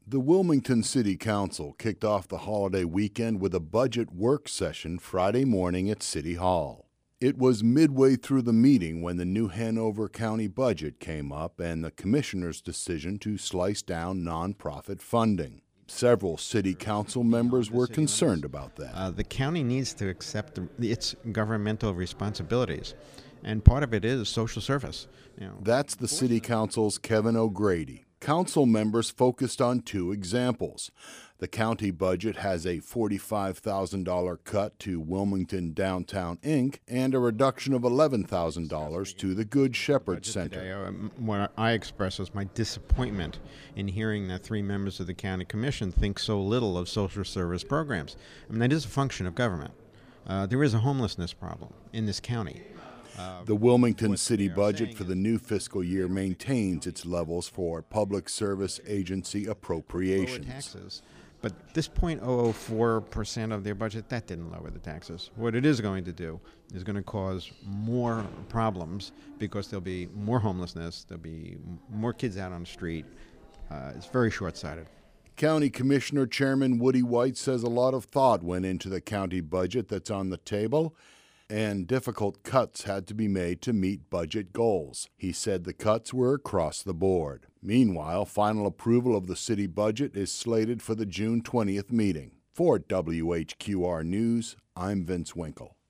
The Wilmington City Council kicked off the holiday weekend with a budget work session Friday morning at City Hall. It was midway through the meeting when the new Hanover County budget came up and the commissioner's decision to slice down nonprofit funding. Several city council members were concerned about that. The county needs to accept its governmental responsibilities, and part of it is social service. That's the city council's Kevin O'Grady. Council members focused on two examples. The county budget has a $45,000 cut to Wilmington Downtown Inc. and a reduction of $11,000 to the Good Shepherd Center. What I express is my disappointment in hearing that three members of the county commission think so little of social service programs. I mean, that is a function of government. There is a homelessness problem in this county. The Wilmington city budget for the new fiscal year maintains its levels for public service agency appropriations. Taxes, but this 0.004% of their budget, that didn't lower the taxes. What it is going to do is going to cause more problems because there'll be more homelessness, there'll be more kids out on the street. It's very short-sighted. County Commissioner Chairman Woody White says a lot of thought went into the county budget that's on the table, and difficult cuts had to be made to meet budget goals. He said the cuts were across the board. Meanwhile, final approval of the city budget is slated for the June 20th meeting. For WHQR News, I'm Vince Winkle.